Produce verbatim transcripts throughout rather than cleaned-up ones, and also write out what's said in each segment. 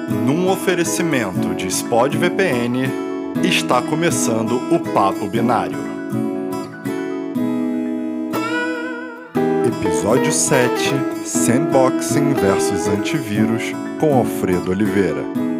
Num oferecimento de Spod V P N, está começando o Papo Binário. Episódio sete, Sandboxing versus Antivírus, com Alfredo Oliveira.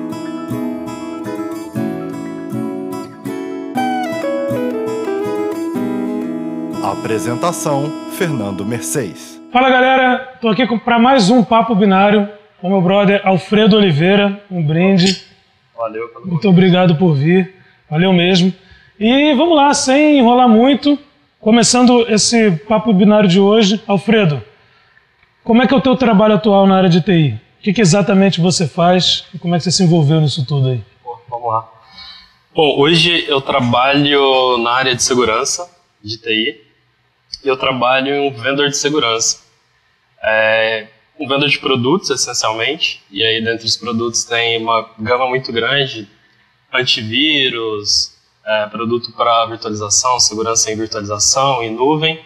Apresentação, Fernando Mercedes. Fala galera, tô aqui para mais um Papo Binário com meu brother Alfredo Oliveira, um brinde. Valeu. Pelo Muito obrigado por vir, valeu mesmo. E vamos lá, sem enrolar muito, começando esse Papo Binário de hoje. Alfredo, como é que é o teu trabalho atual na área de T I? O que, que exatamente você faz e como é que você se envolveu nisso tudo aí? Pô, vamos lá. Bom, hoje eu trabalho na área de segurança de T I e eu trabalho em um vendor de segurança. É um vendor de produtos, essencialmente, e aí dentro dos produtos tem uma gama muito grande, antivírus, é, produto para virtualização, segurança em virtualização, em nuvem,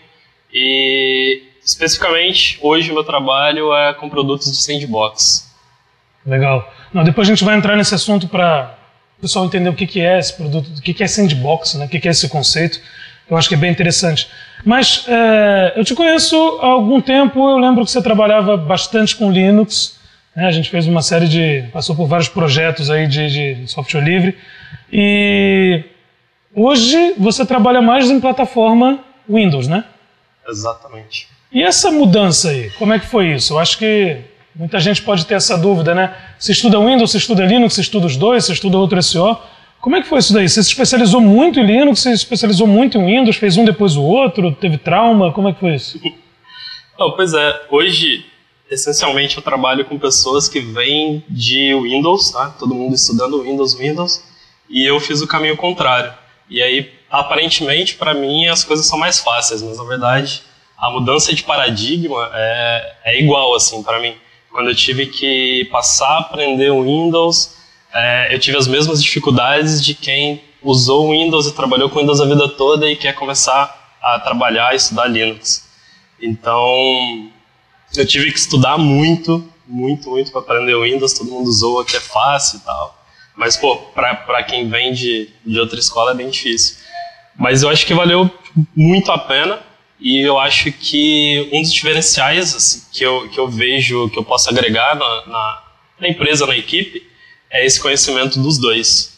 e especificamente hoje o meu trabalho é com produtos de sandbox. Legal. Não, depois a gente vai entrar nesse assunto para o pessoal entender o que, que é esse produto, o que, que é sandbox, né? O que, que é esse conceito. Eu acho que é bem interessante. Mas é, eu te conheço há algum tempo, eu lembro que você trabalhava bastante com Linux, né? A gente fez uma série de... passou por vários projetos aí de, de software livre. E hoje você trabalha mais em plataforma Windows, né? Exatamente. E essa mudança aí, como é que foi isso? Eu acho que muita gente pode ter essa dúvida, né? Se estuda Windows, se estuda Linux, se estuda os dois, se estuda outro S O. Como é que foi isso daí? Você se especializou muito em Linux, você se especializou muito em Windows, fez um depois o outro, teve trauma? Como é que foi isso? Oh, pois é, hoje, essencialmente, eu trabalho com pessoas que vêm de Windows, tá? Todo mundo estudando Windows, Windows, e eu fiz o caminho contrário. E aí, aparentemente, para mim, as coisas são mais fáceis, mas, na verdade, a mudança de paradigma é, é igual, assim, para mim. Quando eu tive que passar a aprender o Windows... É, eu tive as mesmas dificuldades de quem usou o Windows e trabalhou com Windows a vida toda e quer começar a trabalhar e estudar Linux. Então, eu tive que estudar muito, muito, muito para aprender o Windows. Todo mundo zoa que é fácil e tal. Mas, pô, para quem vem de, de outra escola é bem difícil. Mas eu acho que valeu muito a pena e eu acho que um dos diferenciais assim, que, eu, que eu vejo que eu posso agregar na, na, na empresa, na equipe, é esse conhecimento dos dois.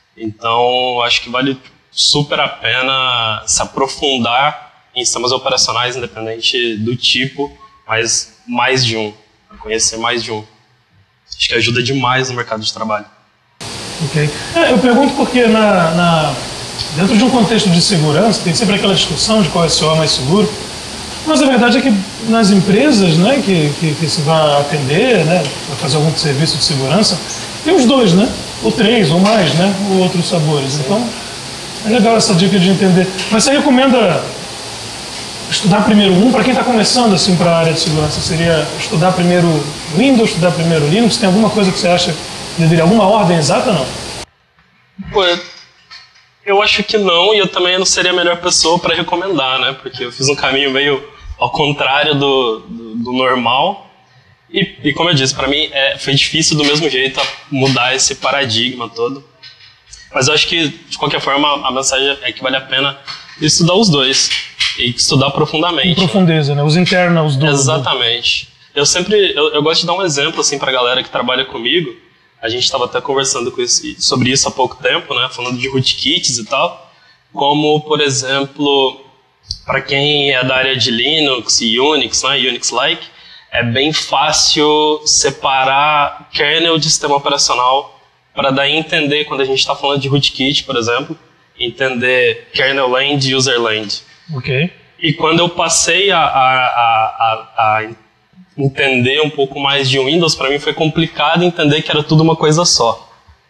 Então, acho que vale super a pena se aprofundar em sistemas operacionais, independente do tipo, mas mais de um, conhecer mais de um. Acho que ajuda demais no mercado de trabalho. Ok. É, eu pergunto porque na, na, dentro de um contexto de segurança, tem sempre aquela discussão de qual S O é mais seguro, mas a verdade é que nas empresas, né, que, que, que se vai atender, né, para fazer algum serviço de segurança, tem os dois, né? Ou três, ou mais, né? Ou outros sabores. Então, é legal essa dica de entender. Mas você recomenda estudar primeiro um? Para quem está começando assim para a área de segurança, seria estudar primeiro Windows, estudar primeiro Linux? Tem alguma coisa que você acha que deveria, alguma ordem exata ou não? Pô, eu acho que não, e eu também não seria a melhor pessoa para recomendar, né? Porque eu fiz um caminho meio ao contrário do, do, do normal. E, e como eu disse, para mim é, foi difícil do mesmo jeito mudar esse paradigma todo. Mas eu acho que, de qualquer forma, a mensagem é que vale a pena estudar os dois. E estudar profundamente. Em profundeza, né? Os internals do... Exatamente. Eu sempre, eu, eu gosto de dar um exemplo assim, para a galera que trabalha comigo. A gente estava até conversando com esse, sobre isso há pouco tempo, né? Falando de rootkits e tal. Como, por exemplo, para quem é da área de Linux e Unix, né? Unix-like, é bem fácil separar kernel de sistema operacional para daí entender, quando a gente está falando de rootkit, por exemplo, entender kernel land e user land. Ok. E quando eu passei a, a, a, a entender um pouco mais de Windows, para mim foi complicado entender que era tudo uma coisa só.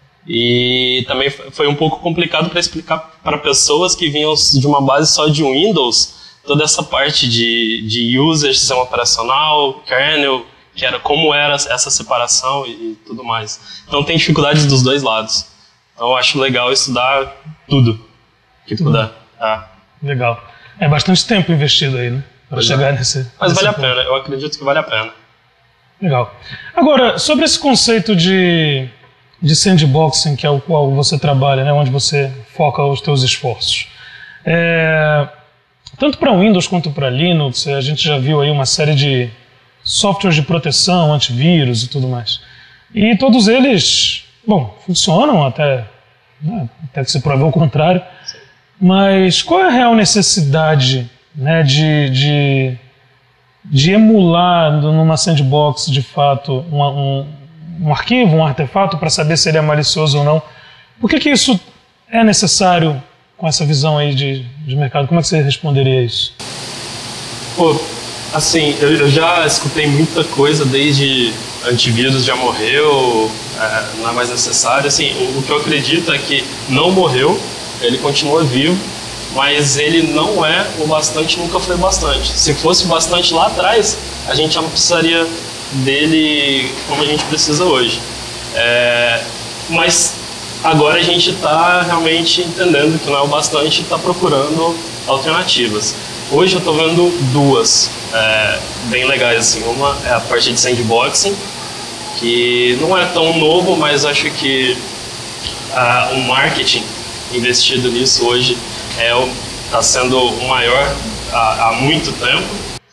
E também foi um pouco complicado para explicar para pessoas que vinham de uma base só de Windows, toda essa parte de, de user, sistema operacional, kernel, que era como era essa separação e, e tudo mais. Então tem dificuldades dos dois lados. Então eu acho legal estudar tudo que puder. É. Legal. É bastante tempo investido aí, né? Para chegar nesse... Mas nesse vale ponto. a pena, eu acredito que vale a pena. Legal. Agora, sobre esse conceito de de sandboxing, que é o qual você trabalha, né, onde você foca os teus esforços. É, tanto para Windows quanto para Linux, a gente já viu aí uma série de softwares de proteção, antivírus e tudo mais. E todos eles, bom, funcionam até, né, até que se prove o contrário. Sim. Mas qual é a real necessidade, né, de, de, de emular numa sandbox, de fato, um, um, um arquivo, um artefato, para saber se ele é malicioso ou não? Por que que isso é necessário com essa visão aí de, de mercado? Como é que você responderia a isso? Pô, assim, eu, eu já escutei muita coisa, desde antivírus já morreu, é, não é mais necessário. Assim, o, o que eu acredito é que não morreu, ele continua vivo, mas ele não é o bastante, nunca foi bastante. Se fosse bastante lá atrás, a gente já não precisaria dele como a gente precisa hoje. É, mas agora a gente está realmente entendendo que não é o bastante e está procurando alternativas. Hoje eu estou vendo duas é, bem legais. Assim. Uma é a parte de sandboxing, que não é tão novo, mas acho que uh, o marketing investido nisso hoje está é, sendo o maior há, há muito tempo.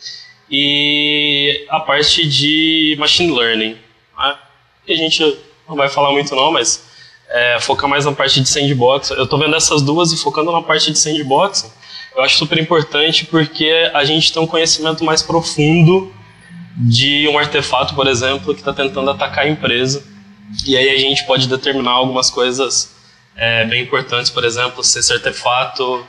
E a parte de machine learning, né? Que a gente não vai falar muito não, mas é, foca mais na parte de sandbox. Eu estou vendo essas duas e focando na parte de sandbox, eu acho super importante porque a gente tem um conhecimento mais profundo de um artefato, por exemplo, que está tentando atacar a empresa. E aí a gente pode determinar algumas coisas é, bem importantes, por exemplo, se esse artefato,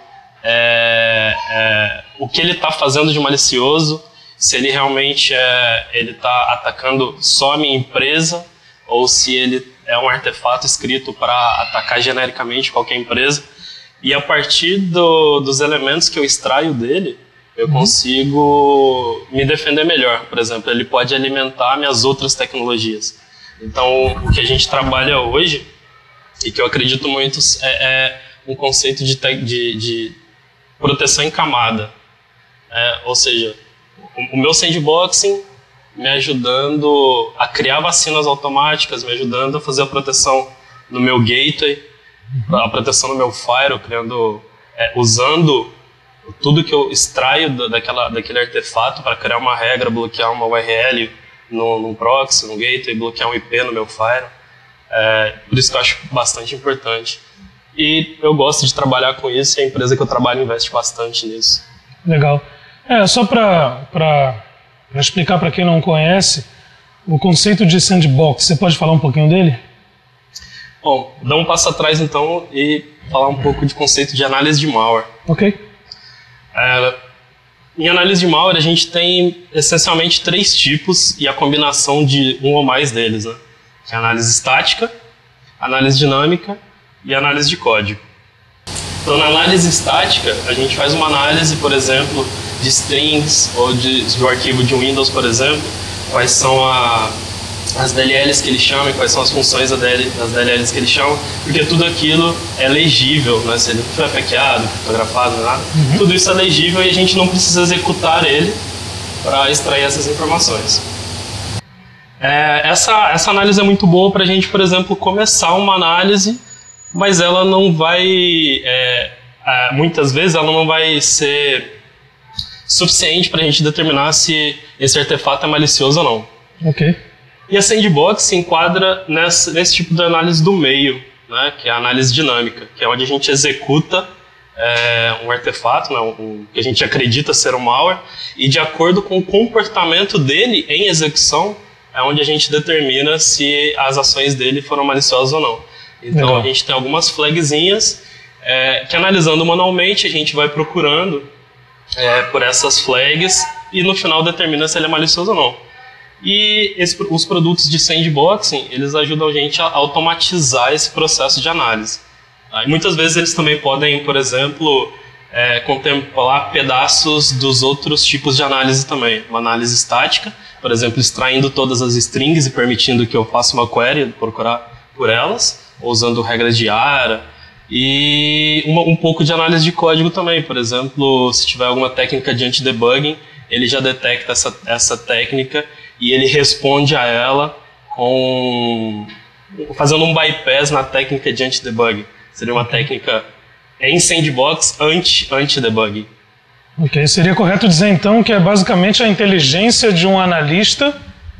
é, é, o que ele está fazendo de malicioso, se ele realmente é, ele está atacando só a minha empresa, ou se ele é um artefato escrito para atacar genericamente qualquer empresa. E a partir do, dos elementos que eu extraio dele, eu uhum. consigo me defender melhor. Por exemplo, ele pode alimentar minhas outras tecnologias. Então, o que a gente trabalha hoje, e que eu acredito muito, é, é um conceito de, te, de, de proteção em camada. É, ou seja, o, o meu sandboxing me ajudando a criar vacinas automáticas, me ajudando a fazer a proteção no meu gateway, uhum. a proteção no meu firewall, criando, é, usando tudo que eu extraio daquela, daquele artefato para criar uma regra, bloquear uma U R L no, no proxy, no gateway, bloquear um I P no meu firewall. É, por isso que eu acho bastante importante. E eu gosto de trabalhar com isso e a empresa que eu trabalho investe bastante nisso. Legal. É, só para explicar para quem não conhece, o conceito de sandbox, você pode falar um pouquinho dele? Bom, dar um passo atrás então e falar um pouco de conceito de análise de malware. Ok. É, em análise de malware a gente tem essencialmente três tipos e a combinação de um ou mais deles, né? Que é a análise estática, análise dinâmica e análise de código. Então, na análise estática, a gente faz uma análise, por exemplo, de strings ou de, de um arquivo de Windows, por exemplo, quais são a, as D L Ls que ele chama e quais são as funções das D L Ls que ele chama, porque tudo aquilo é legível, né? Se ele não foi hackeado, criptografado, nada, uhum. tudo isso é legível e a gente não precisa executar ele para extrair essas informações. É, essa, essa análise é muito boa para a gente, por exemplo, começar uma análise, mas ela não vai, é, é, muitas vezes ela não vai ser suficiente para a gente determinar se esse artefato é malicioso ou não. Ok. E a sandbox se enquadra nesse, nesse tipo de análise do meio, né, que é a análise dinâmica, que é onde a gente executa é, um artefato, né, um, que a gente acredita ser um malware, e de acordo com o comportamento dele em execução, é onde a gente determina se as ações dele foram maliciosas ou não. Então, Legal. A gente tem algumas flagzinhas é, que, analisando manualmente, a gente vai procurando é, por essas flags e no final determina se ele é malicioso ou não. E esse, os produtos de sandboxing, eles ajudam a gente a automatizar esse processo de análise. E muitas vezes eles também podem, por exemplo, é, contemplar pedaços dos outros tipos de análise também. Uma análise estática, por exemplo, extraindo todas as strings e permitindo que eu faça uma query, procurar por elas, ou usando regras de ARA. E uma, um pouco de análise de código também. Por exemplo, se tiver alguma técnica de anti-debugging, ele já detecta essa, essa técnica e ele responde a ela com, fazendo um bypass na técnica de anti-debug. Seria uma técnica em sandbox anti, anti-debug. Ok, seria correto dizer então que é basicamente a inteligência de um analista,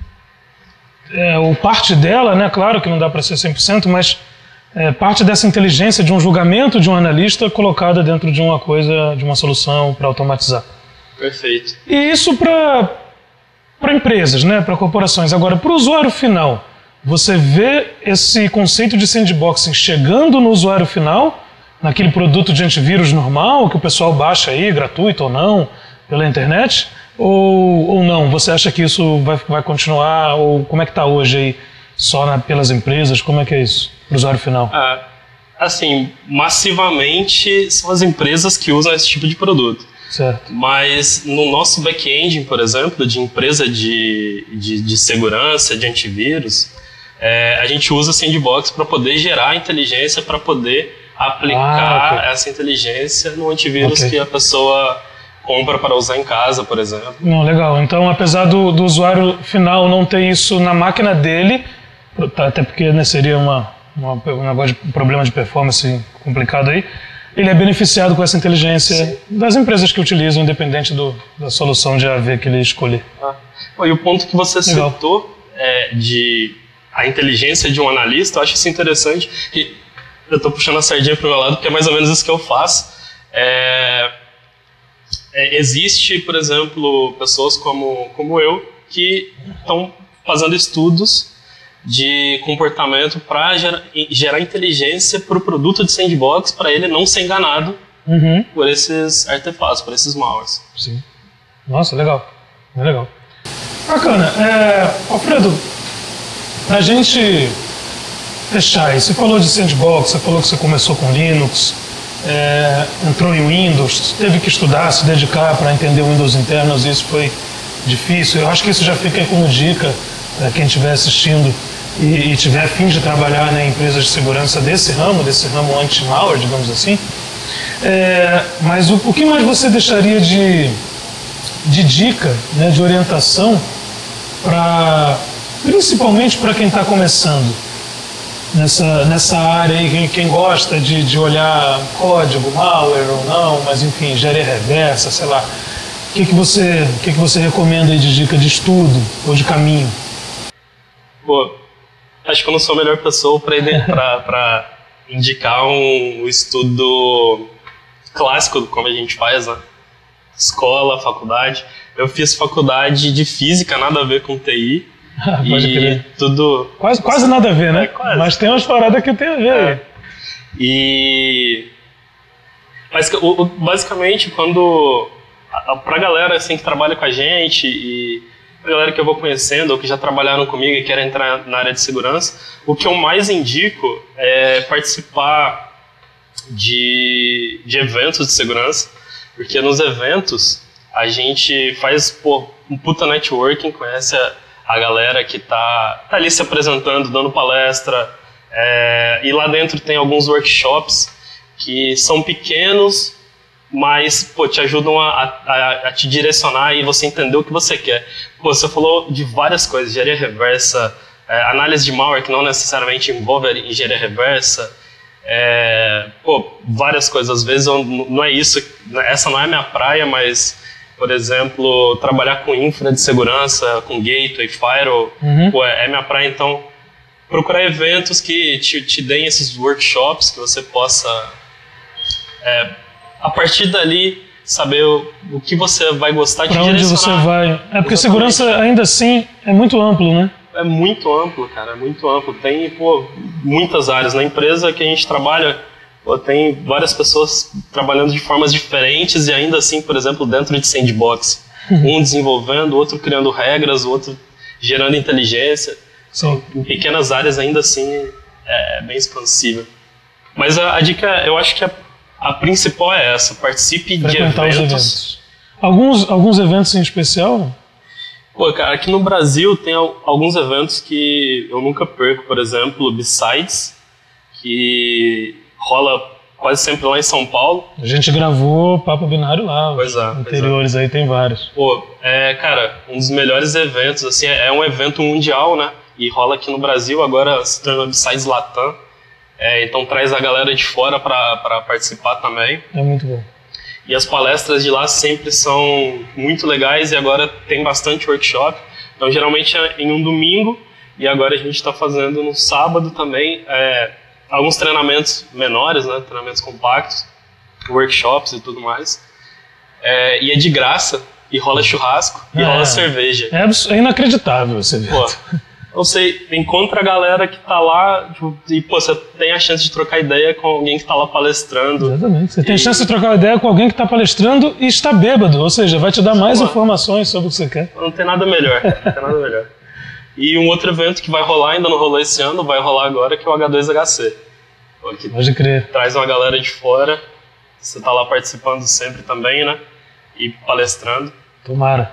é, ou parte dela, né? Claro que não dá para ser cem por cento, mas é, parte dessa inteligência de um julgamento de um analista colocada dentro de uma coisa, de uma solução para automatizar. Perfeito. E isso para para empresas, né? Para corporações. Agora, para o usuário final, você vê esse conceito de sandboxing chegando no usuário final, naquele produto de antivírus normal, que o pessoal baixa aí, gratuito ou não, pela internet? Ou, ou não? Você acha que isso vai, vai continuar? Ou como é que está hoje aí? Só na, pelas empresas? Como é que é isso para o usuário final? Ah, assim, massivamente são as empresas que usam esse tipo de produto. Certo. Mas no nosso back-end, por exemplo, de empresa de, de, de segurança, de antivírus, é, a gente usa sandbox para poder gerar inteligência, para poder aplicar ah, okay. essa inteligência no antivírus okay. que a pessoa compra para usar em casa, por exemplo. Não, legal. Então, apesar do, do usuário final não ter isso na máquina dele, até porque né, seria uma, uma, um negócio de problema de performance complicado aí, ele é beneficiado com essa inteligência Sim. das empresas que utilizam, independente do, da solução de A V que ele escolher. Ah. E o ponto que você legal. citou é, de a inteligência de um analista, eu acho isso interessante. E eu estou puxando a sardinha para o meu lado, porque é mais ou menos isso que eu faço. É, é, existe, por exemplo, pessoas como, como eu, que estão fazendo estudos de comportamento para gerar, gerar inteligência para o produto de sandbox, para ele não ser enganado uhum. por esses artefatos, por esses malwares. Sim. Nossa, legal. É legal. Bacana. É, Alfredo, pra gente fechar aí, você falou de sandbox, você falou que você começou com Linux, é, entrou em Windows, teve que estudar, se dedicar para entender o Windows internos, e isso foi difícil. Eu acho que isso já fica aí como dica para quem estiver assistindo e, e tiver a fim de trabalhar né, em empresas de segurança desse ramo, desse ramo anti-malware, digamos assim. É, mas o, o que mais você deixaria de, de dica, né, de orientação, pra, principalmente para quem está começando nessa, nessa área aí, quem, quem gosta de, de olhar código, malware ou não, mas enfim, engenharia reversa, sei lá. O que, que, você, que, que você recomenda aí de dica de estudo ou de caminho? Pô, acho que eu não sou a melhor pessoa para indicar um, um estudo clássico, como a gente faz, né? Escola, faculdade. Eu fiz faculdade de física, nada a ver com T I. Pode e crer. Tudo... Quase, quase nada a ver, né? É, quase. Mas tem umas paradas que tem a ver. É. E... Mas, basicamente, quando... Pra galera assim, que trabalha com a gente e pra galera que eu vou conhecendo ou que já trabalharam comigo e querem entrar na área de segurança, o que eu mais indico é participar de, de eventos de segurança, porque nos eventos a gente faz pô, um puta networking, conhece a, a galera que tá, tá ali se apresentando, dando palestra, é, e lá dentro tem alguns workshops que são pequenos, mas pô, te ajudam a, a, a te direcionar e você entender o que você quer. Pô, você falou de várias coisas, engenharia reversa, é, análise de malware que não necessariamente envolve engenharia reversa, é, pô, várias coisas. Às vezes eu, não é isso, essa não é a minha praia, mas, por exemplo, trabalhar com infra de segurança, com gateway, firewall, uhum. pô, é, é minha praia. Então, procurar eventos que te, te deem esses workshops, que você possa... É, a partir dali, saber o, o que você vai gostar de direcionar. Pra onde você vai. É porque Exatamente. Segurança, ainda assim, é muito amplo, né? É muito amplo, cara, é muito amplo. Tem, pô, muitas áreas. Na empresa que a gente trabalha, pô, tem várias pessoas trabalhando de formas diferentes e ainda assim, por exemplo, dentro de sandbox. Uhum. Um desenvolvendo, outro criando regras, o outro gerando inteligência. Sim. Em pequenas áreas, ainda assim, é bem expansível. Mas a, a dica, eu acho que é a principal é essa, participe de eventos. Os eventos. Alguns, alguns eventos em especial? Pô, cara, aqui no Brasil tem alguns eventos que eu nunca perco, por exemplo, o B-Sides, que rola quase sempre lá em São Paulo. A gente gravou Papo Binário lá, pois é, anteriores pois é. Aí tem vários. Pô, é, cara, um dos melhores eventos, assim, é um evento mundial, né? e rola aqui no Brasil, agora se tornou Besides Latam, é, então traz a galera de fora para participar também. É muito bom. E as palestras de lá sempre são muito legais e agora tem bastante workshop. Então, geralmente é em um domingo e agora a gente está fazendo no sábado também é, alguns treinamentos menores, né, treinamentos compactos, workshops e tudo mais. É, e é de graça e rola churrasco e é, rola cerveja. É, é inacreditável esse evento. Pô, não sei, encontra a galera que tá lá tipo, e pô, você tem a chance de trocar ideia com alguém que tá lá palestrando. Exatamente. Você e... tem a chance de trocar ideia com alguém que está palestrando e está bêbado, ou seja, vai te dar mais pô, informações sobre o que você quer. Não tem nada melhor, não tem nada melhor. E um outro evento que vai rolar, ainda não rolou esse ano, vai rolar agora, que é o agá dois agá cê. Que Pode crer. Traz uma galera de fora, você tá lá participando sempre também, né? E palestrando. Tomara.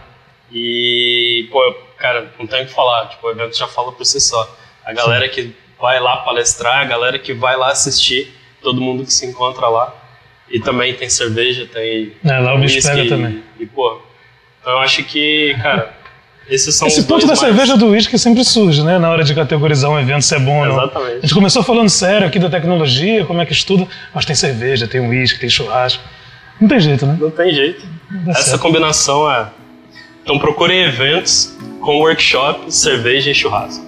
E, pô, cara, não tenho o que falar, tipo, o evento já fala por si só. A galera Sim. que vai lá palestrar, a galera que vai lá assistir, todo mundo que se encontra lá. E também tem cerveja, tem... É, lá o bicho pega e, também. E, pô, então eu acho que, cara, esses são Esse os ponto da mais... cerveja do uísque sempre surge, né? Na hora de categorizar um evento, se é bom ou não. Exatamente. A gente começou falando sério aqui da tecnologia, como é que estuda, mas tem cerveja, tem uísque, tem churrasco. Não tem jeito, né? Não tem jeito. Não Essa certo. combinação é... Então procurem eventos com workshop, cerveja e churrasco.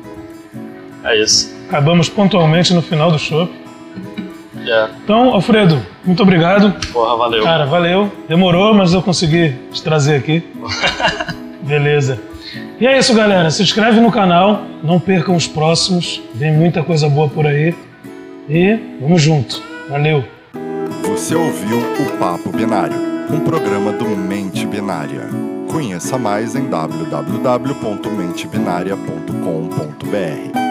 É isso. Acabamos pontualmente no final do show. Yeah. Então, Alfredo, muito obrigado. Porra, valeu. Cara, valeu. Demorou, mas eu consegui te trazer aqui. Beleza. E é isso, galera. Se inscreve no canal, não percam os próximos. Vem muita coisa boa por aí. E vamos junto. Valeu. Você ouviu o Papo Binário, um programa do Mente Binária. Conheça mais em w w w ponto mente binária ponto com ponto b r.